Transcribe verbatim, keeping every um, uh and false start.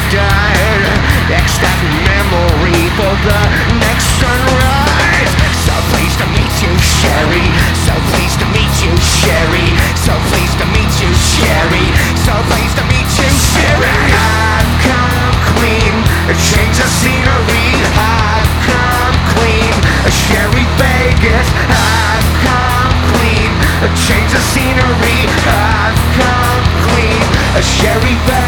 died. Extract memory for the next sunrise. So pleased to meet you, Sherry. So pleased to meet you, Sherry. So pleased to meet you, Sherry. So pleased to meet you, Sherry. I've come clean, change the scenery. I've come clean, Sherry Vegas. I've come clean, change the scenery. I've come clean, Sherry Vegas.